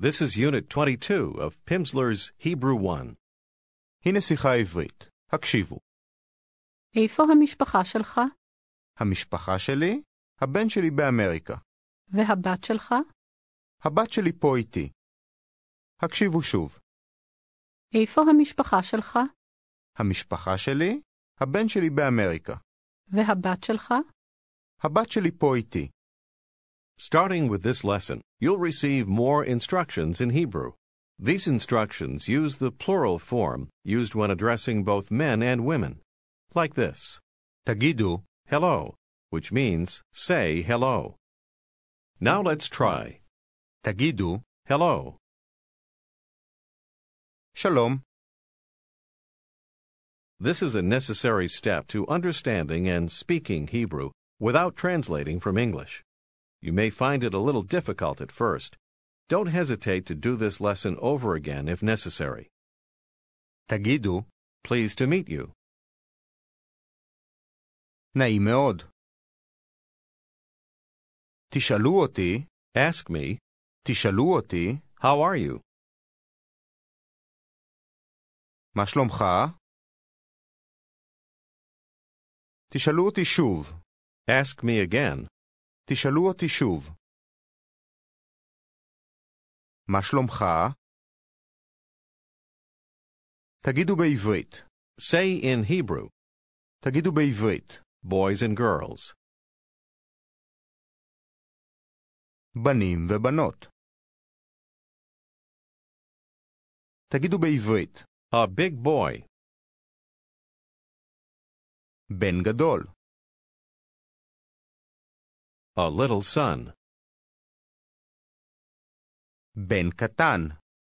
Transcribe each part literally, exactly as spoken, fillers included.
This is Unit twenty-two of Pimsleur's Hebrew one. הנה שיחה עברית. הקשיבו. איפה המשפחה שלך? המשפחה שלי, הבן שלי באמריקה. והבת שלך? הבת שלי פה איתי. הקשיבו שוב. איפה המשפחה שלך? המשפחה שלי, הבן שלי באמריקה. והבת שלך? הבת שלי פה איתי. Starting with this lesson, you'll receive more instructions in Hebrew. These instructions use the plural form used when addressing both men and women, like this. תגידו, Hello, which means say hello. Now let's try. תגידו, Hello. שלום. This is a necessary step to understanding and speaking Hebrew without translating from English. You may find it a little difficult at first. Don't hesitate to do this lesson over again if necessary. תגידו, Pleased to meet you. נעים מאוד. תשאלו אותי, Ask me, תשאלו אותי, how are you? מה שלומך? תשאלו אותי שוב. Ask me again. תשאלו אותי שוב. מה שלומך? תגידו בעברית. Say in Hebrew, תגידו בעברית. boys and girls. בנים ובנות. תגידו בעברית. A big boy. בן גדול. A little son. בן קטן.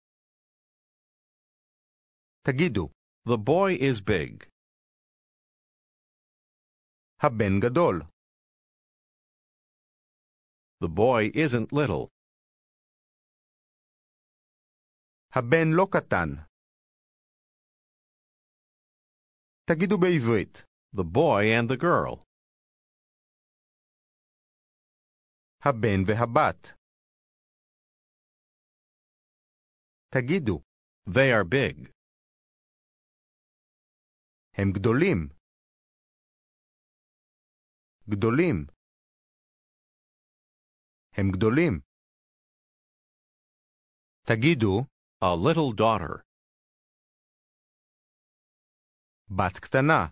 תגידו, The boy is big. הבן גדול. The boy isn't little. הבן לא קטן. תגידו בעברית. The boy and the girl. הבן והבת. תגידו, They are big. הם גדולים. גדולים. הם גדולים. תגידו, A little daughter. בת קטנה.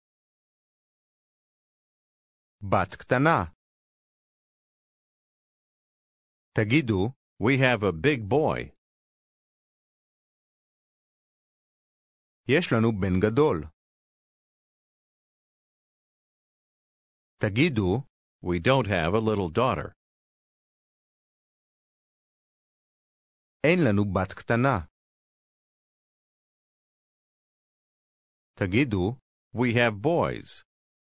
בת קטנה. תגידו, We have a big boy. יש לנו בן גדול. תגידו, We don't have a little daughter. אין לנו בת קטנה. תגידו, We have boys.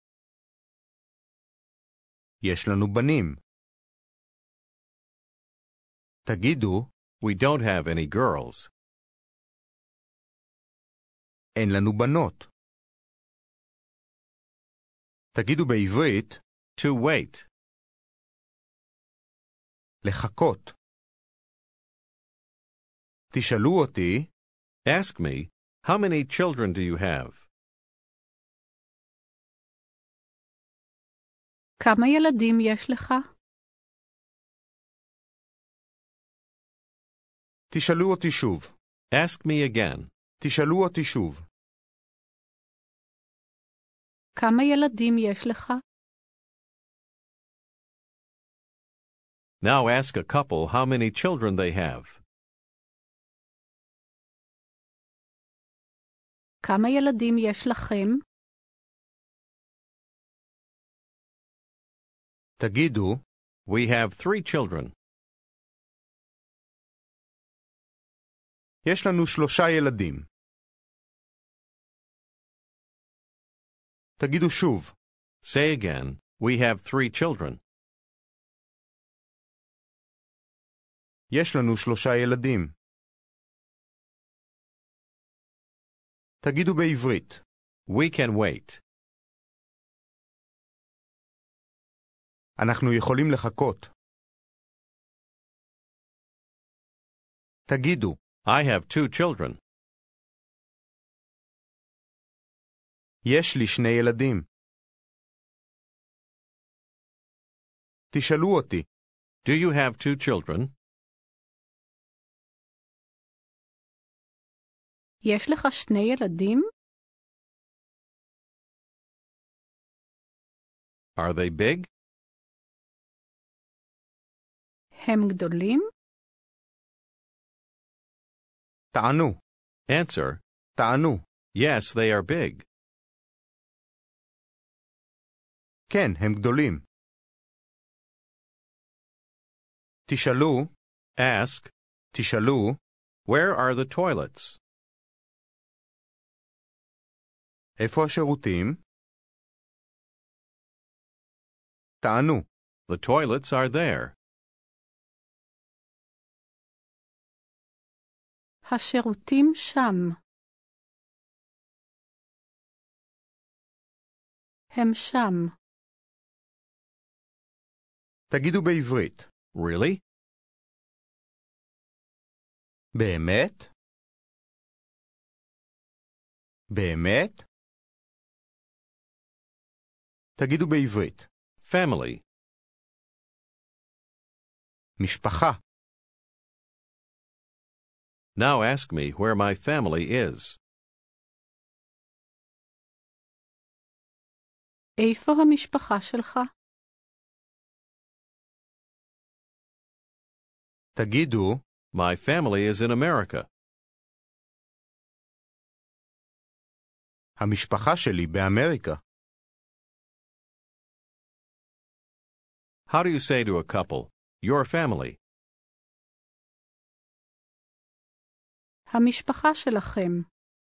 יש לנו בנים. תגידו, We don't have any girls. אין לנו בנות. תגידו בעברית, To wait. לחכות. תשאלו אותי, Ask me, how many children do you have? כמה ילדים יש לך? תשאלו אותי שוב. Ask me again. תשאלו אותי שוב. כמה ילדים יש לך? Now ask a couple how many children they have. כמה ילדים יש לכם? תגידו, We have three children. יש לנו שלושה ילדים. תגידו שוב. Say again, We have three children. יש לנו שלושה ילדים. תגידו בעברית. We can wait. אנחנו יכולים לחכות. תגידו, I have two children. יש לי שני ילדים. תשאלו אותי, Do you have two children? יש לך שני ילדים? Are they big? הם גדולים? תענו, Answer, תענו. yes, they are big. כן, הם גדולים. תשאלו, Ask, תשאלו, where are the toilets? איפה השירותים? תענו, The toilets are there. השירותים שם. הם שם. תגידו בעברית. Really? באמת? באמת? תגידו בעברית. Family. משפחה. Now ask me where my family is. איפה המשפחה שלך? תגידו, My family is in America. המשפחה שלי באמריקה. How do you say to a couple, your family? המשפחה שלכם.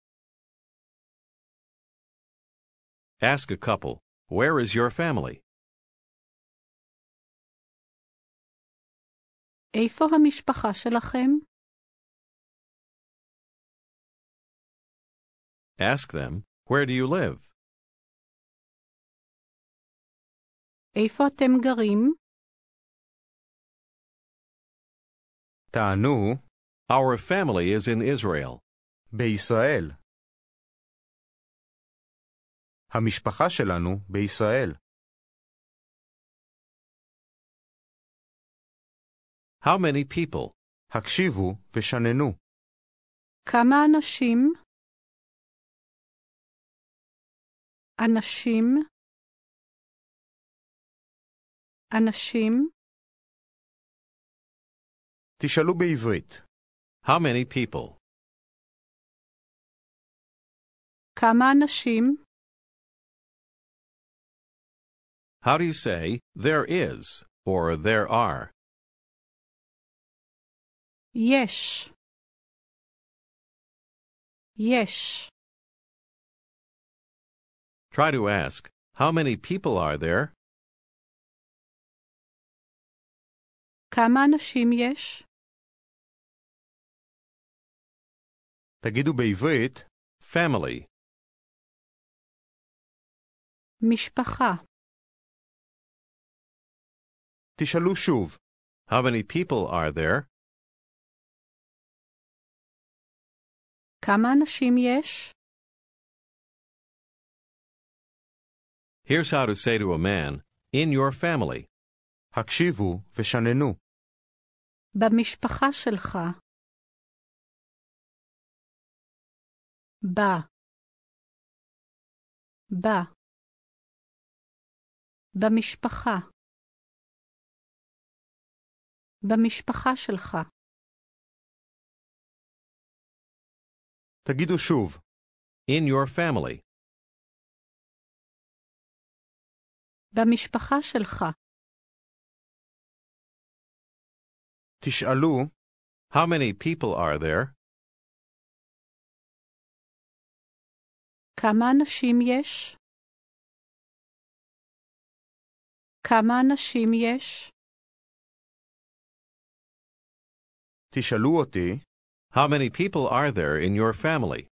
Ask a couple, where is your family? איפה המשפחה שלכם? Ask them, where do you live? איפה אתם גרים? תענו, Our family is in Israel. בישראל. המשפחה שלנו בישראל. How many people? הקשיבו ושננו. כמה אנשים? אנשים? אנשים? תשאלו בעברית. How many people? כמה אנשים? How do you say, there is, or there are? יש. יש. Try to ask, how many people are there? כמה אנשים יש? תגידו בעברית, Family. משפחה. תשאלו שוב. How many people are there? כמה אנשים יש? Here's how to say to a man, in your family. הקשיבו ושננו. במשפחה שלך. בה. בה. במשפחה. במשפחה שלך. תגידו שוב. In your family. במשפחה שלך. תשאלו, How many people are there? כמה אנשים יש? כמה אנשים יש? תשאלו אותי, How many people are there in your family?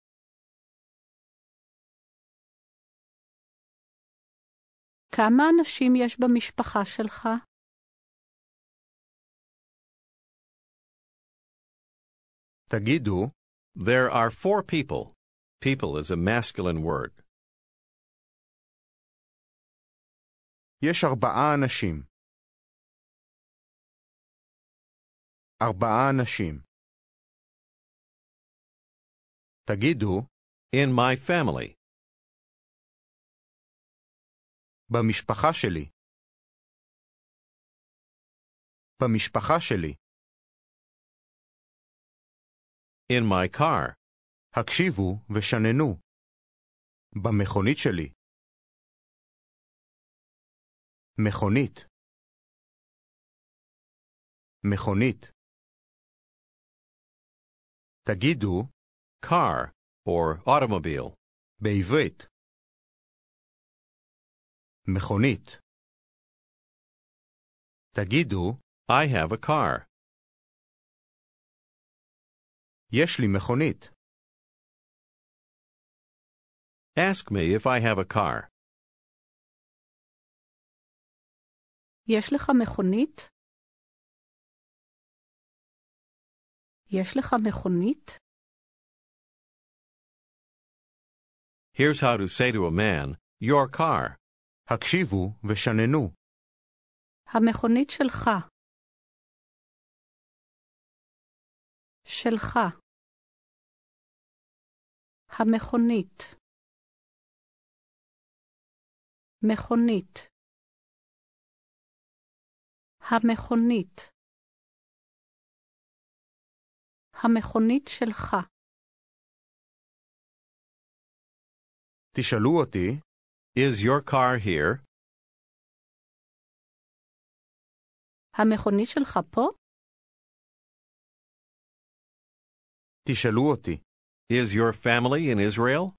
כמה אנשים יש במשפחה שלך? תגידו, There are four people. People is a masculine word. יש ארבעה אנשים. ארבעה אנשים. תגידו, In my family. במשפחה שלי. במשפחה שלי. In my car. הקשיבו ושננו. במכונית שלי. מכונית. מכונית. תגידו, Car, or automobile. בעברית. מכונית. תגידו, I have a car. יש לי מכונית. Ask me if I have a car. יש לך מכונית? יש לך מכונית? Here's how to say to a man, your car. הקשיבו ושננו. המכונית שלך. שלך. המכונית. מכונית. המכונית. המכונית שלך. תשאלו אותי, Is your car here? המכונית שלך פה? תשאלו אותי, Is your family in Israel?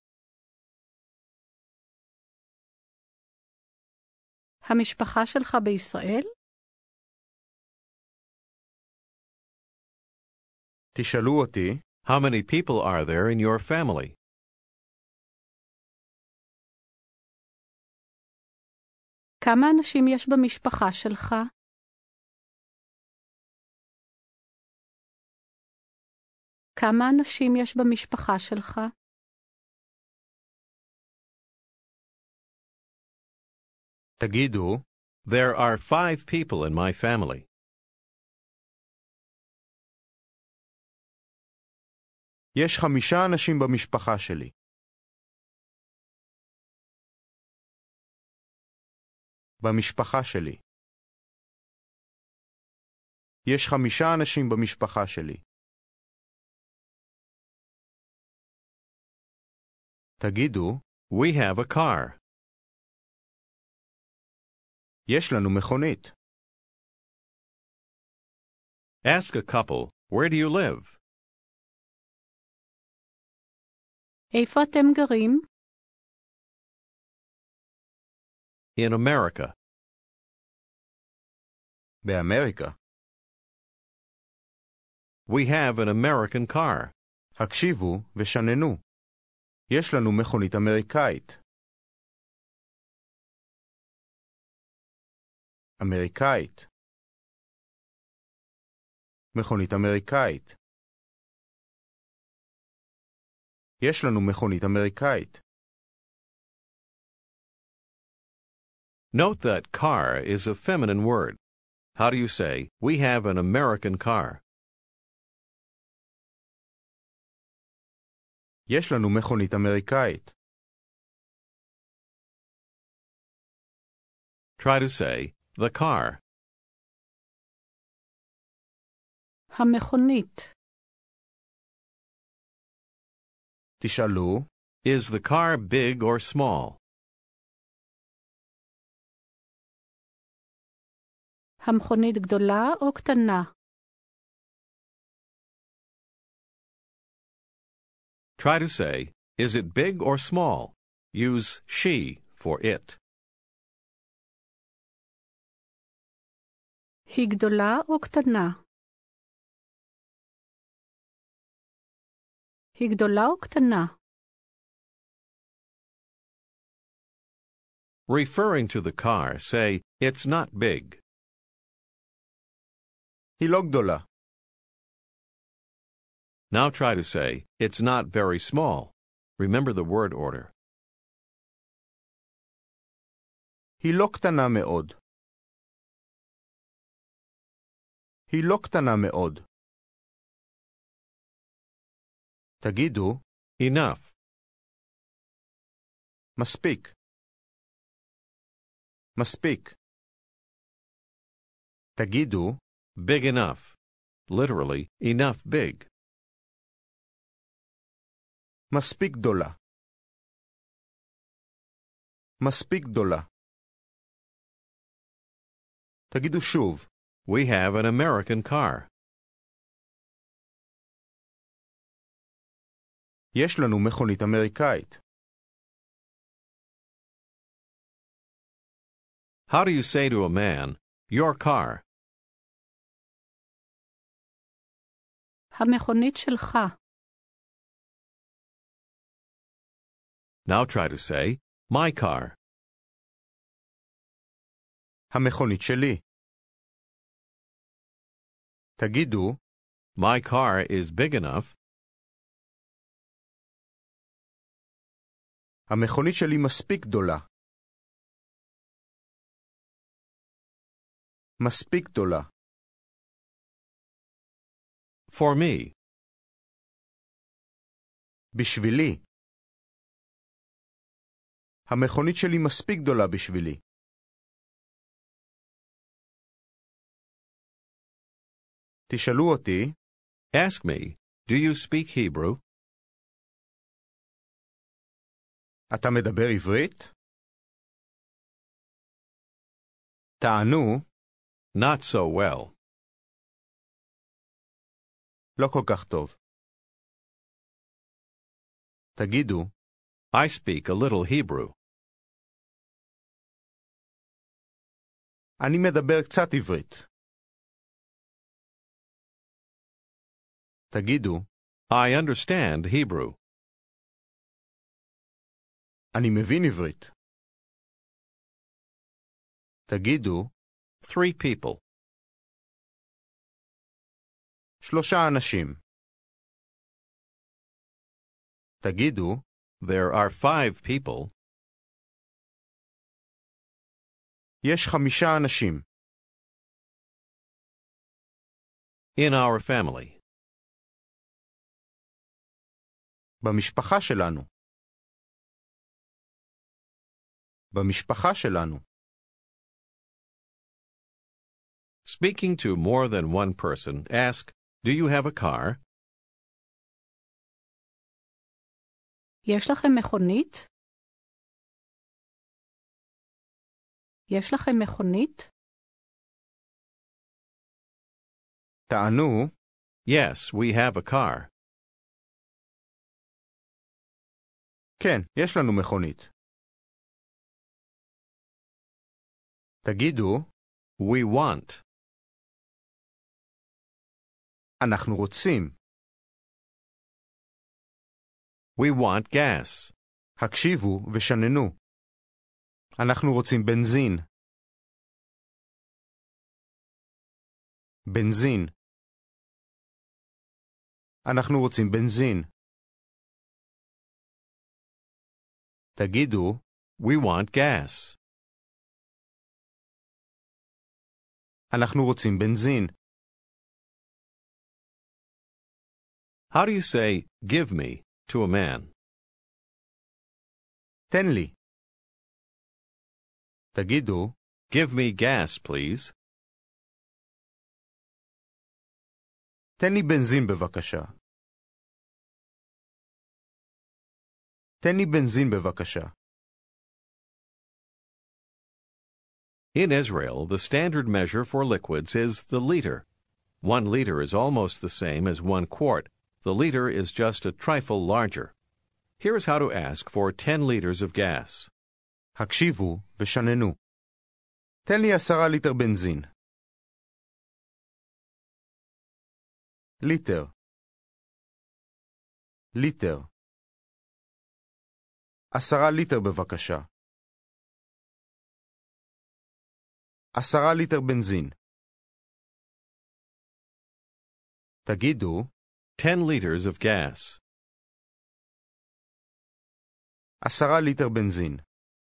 המשפחה שלך בישראל? תשאלו אותי, How many people are there in your family? כמה אנשים יש במשפחה שלך? כמה אנשים יש במשפחה שלך? תגידו, There are five people in my family. יש חמישה אנשים במשפחה שלי. במשפחה שלי. יש חמישה אנשים במשפחה שלי. תגידו, We have a car. יש לנו מכונית. Ask a couple, where do you live? איפה אתם גרים? In America. באמריקה. We have an American car. הקשיבו ושננו. יש לנו מכונית אמריקאית. אמריקאית. מכונית אמריקאית. יש לנו מכונית אמריקאית. Note that car is a feminine word. How do you say, we have an American car? יש לנו מכונית אמריקאית. Try to say, the car. המכונית. תשאלו, Is the car big or small? המכונית גדולה או קטנה? Try to say, is it big or small? Use she for it. היא גדולה או קטנה? היא גדולה או קטנה? Referring to the car, say, it's not big. היא לא גדולה. Now try to say, it's not very small. Remember the word order. היא לא קטנה מאוד. היא לא קטנה מאוד. תגידו, Enough. מספיק. מספיק. תגידו, Big enough. Literally, enough big. מספיק גדולה. מספיק גדולה. תגידו שוב, We have an American car. יש לנו מכונית אמריקאית. How do you say to a man, your car? המכונית שלך. Now try to say, my car. המכונית שלי. תגידו, My car is big enough. המכונית שלי מספיק גדולה. מספיק גדולה. For me. בשבילי. המכונית שלי מספיק גדולה בשבילי. תשאלו אותי, Ask me, do you speak Hebrew? אתה מדבר עברית? תענו, Not so well. לא כל כך טוב. תגידו, I speak a little Hebrew. אני מדבר קצת עברית. תגידו, I understand Hebrew. אני מבין עברית. תגידו, Three people. שלושה אנשים. תגידו, There are five people. יש חמישה אנשים. In our family. במשפחה שלנו. במשפחה שלנו. Speaking to more than one person, ask, do you have a car? יש לכם מכונית? יש לכם מכונית? תענו, Yes, we have a car. כן, יש לנו מכונית. תגידו, We want. אנחנו רוצים. We want gas. הקשיבו ושננו. אנחנו רוצים בנזין. בנזין. אנחנו רוצים בנזין. תגידו, We want gas. אנחנו רוצים בנזין. How do you say, give me, to a man? תן לי. תגידו, Give me gas, please. תן לי בנזין בבקשה. תן לי בנזין בבקשה. In Israel, the standard measure for liquids is the liter. One liter is almost the same as one quart. The liter is just a trifle larger. Here's how to ask for ten liters of gas. הקשיבו ושננו. תן לי עשרה ליטר בנזין. ליטר. ליטר. עשרה ליטר בבקשה. עשרה ליטר בנזין. תגידו, ten liters of gas. עשרה ליטר בנזין.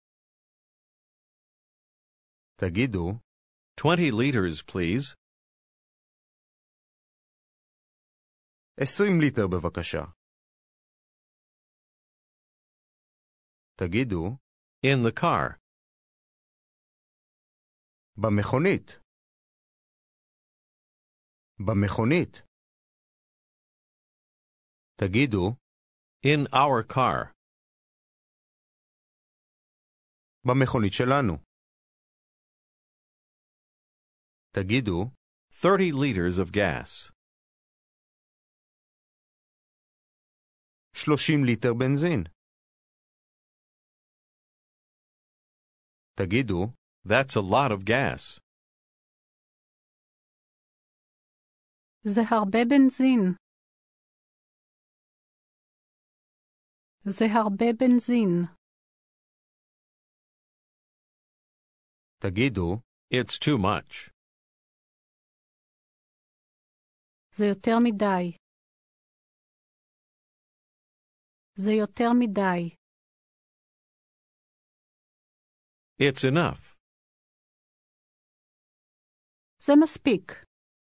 תגידו, twenty liters, please. עשרים ליטר בבקשה. תגידו, In the car. במכונית. במכונית. תגידו, In our car. במכונית שלנו. תגידו, thirty liters of gas. שלושים ליטר בנזין. תגידו, That's a lot of gas. זה הרבה בנזין. זה הרבה בנזין. תגידו, It's too much. זה יותר מדי. זה יותר מדי. It's enough. זה מספיק.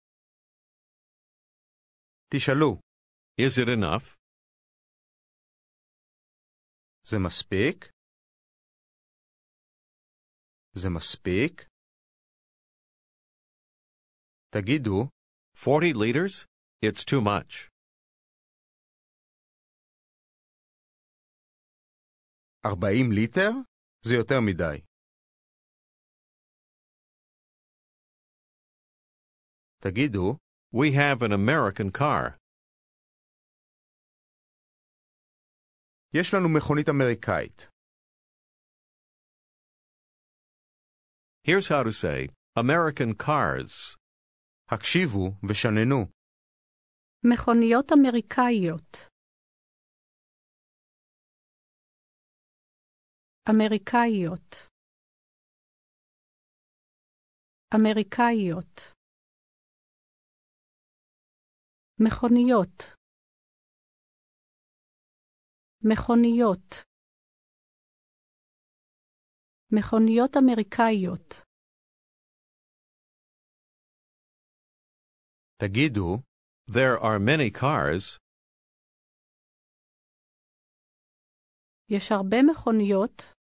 תשאלו, Is it enough? זה מספיק? זה מספיק? תגידו, forty liters? It's too much. ארבעים ליטר? זה יותר מדי. תגידו, We have an American car. יש לנו מכונית אמריקאית. Here's how to say American cars. הקשיבו ושננו. מכוניות אמריקאיות. אמריקאיות. אמריקאיות. מכוניות. מכוניות. מכוניות אמריקאיות. תגידו, There are many cars. יש הרבה מכוניות.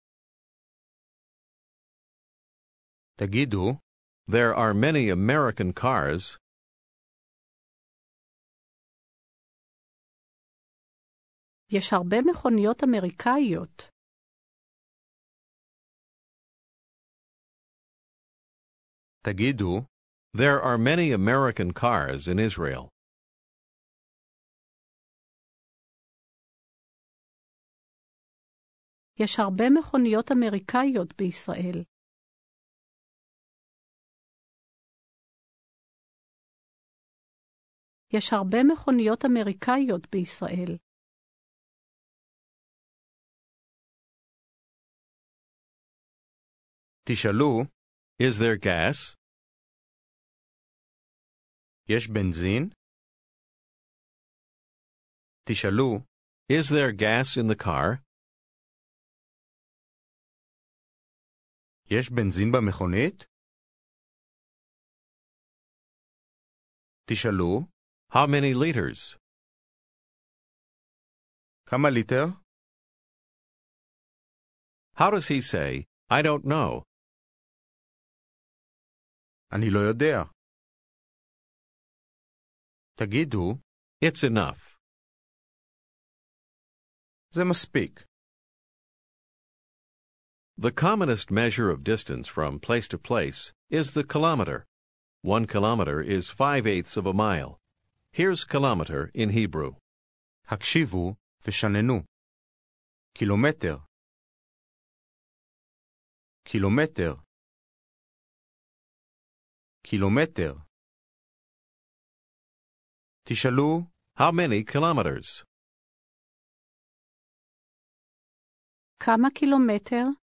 תגידו, There are many American cars. יש הרבה מכוניות אמריקאיות. תגידו, There are many American cars in Israel. יש הרבה מכוניות אמריקאיות בישראל. יש הרבה מכוניות אמריקאיות בישראל. תשאלו, Is there gas? יש בנזין? תשאלו, Is there gas in the car? יש בנזין במכונית? תשאלו, How many liters? כמה ליטר? How does he say, I don't know? אני לא יודע. תגידו, It's enough. זה מספיק. The commonest measure of distance from place to place is the kilometer. One kilometer is five-eighths of a mile. Here's kilometer in Hebrew. הקשיבו ושננו. קילומטר. קילומטר. קילומטר. תשאלו, How many kilometers? כמה קילומטר?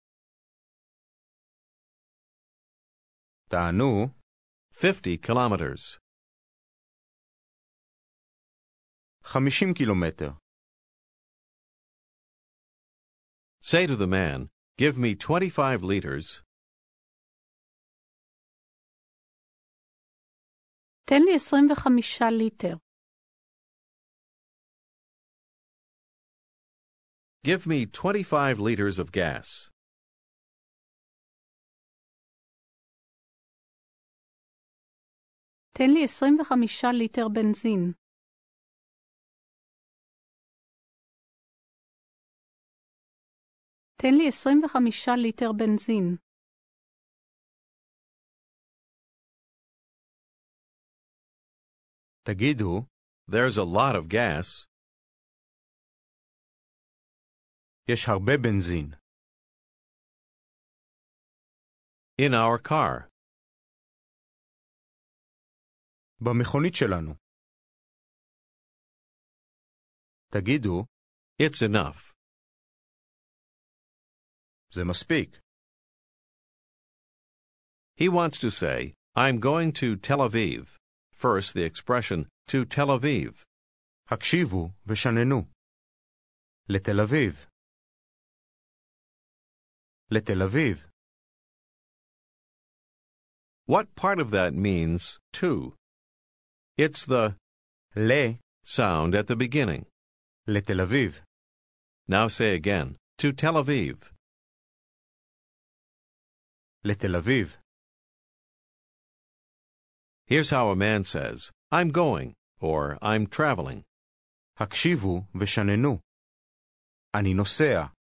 תענו, fifty kilometers. חמישים קילומטר. Say to the man, give me twenty-five liters. תן לי עשרים וחמישה ליטר. Give me twenty-five liters of gas. תן לי עשרים וחמישה ליטר בנזין. תן לי עשרים וחמישה ליטר בנזין. תגידו, There's a lot of gas. יש הרבה בנזין. In our car. במכונית שלנו. תגידו, It's enough. זה מספיק. He wants to say, I'm going to Tel Aviv. First, the expression, to Tel Aviv. הקשיבו ושננו. לתל אביב. לתל אביב. What part of that means to? It's the ל. sound at the beginning. לתל אביב. Now say again, to Tel Aviv. לתל אביב. Here's how a man says, I'm going, or I'm traveling. הקשיבו ושננו. אני נוסע.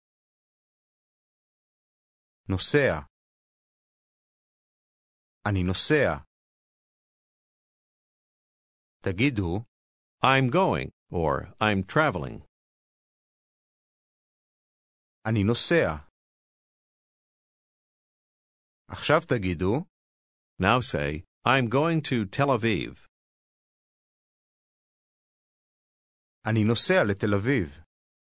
נוסע. אני נוסע. תגידו, I'm going, or I'm traveling. אני נוסע. עכשיו תגידו, Now say, I'm going to Tel Aviv. אני נוסע לתל אביב.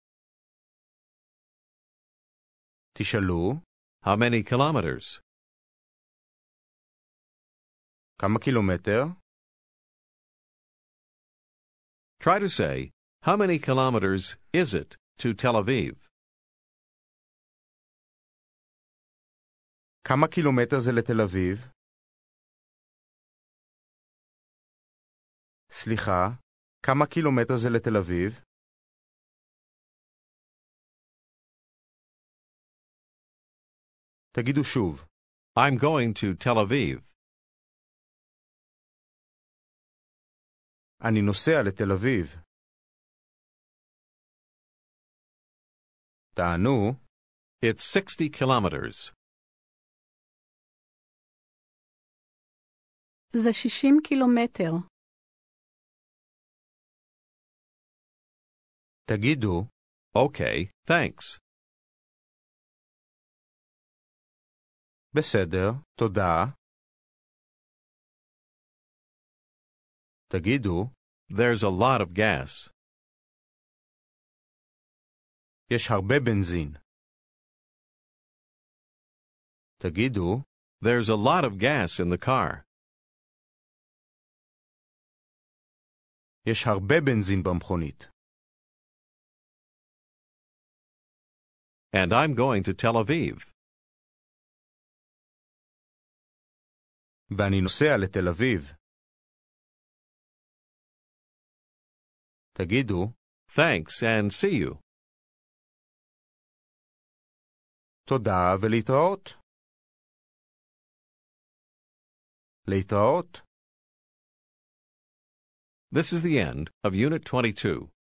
תשאלו, How many kilometers? כמה קילומטר? Try to say, how many kilometers is it to Tel Aviv? כמה קילומטר זה לתל אביב? סליחה, כמה קילומטר זה לתל אביב? תגידו שוב. I'm going to Tel Aviv. אני נוסע לתל אביב. תענו, It's sixty kilometers. זה שישים קילומטר. תגידו, Okay, thanks. בסדר, תודה. תגידו, There's a lot of gas. יש הרבה בנזין. תגידו, There's a lot of gas in the car. יש הרבה בנזין במכונית. And I'm going to Tel Aviv. ואני נוסע לתל אביב. תגידו, Thanks and see you. תודה ולהתראות. להתראות. This is the end of Unit twenty-two.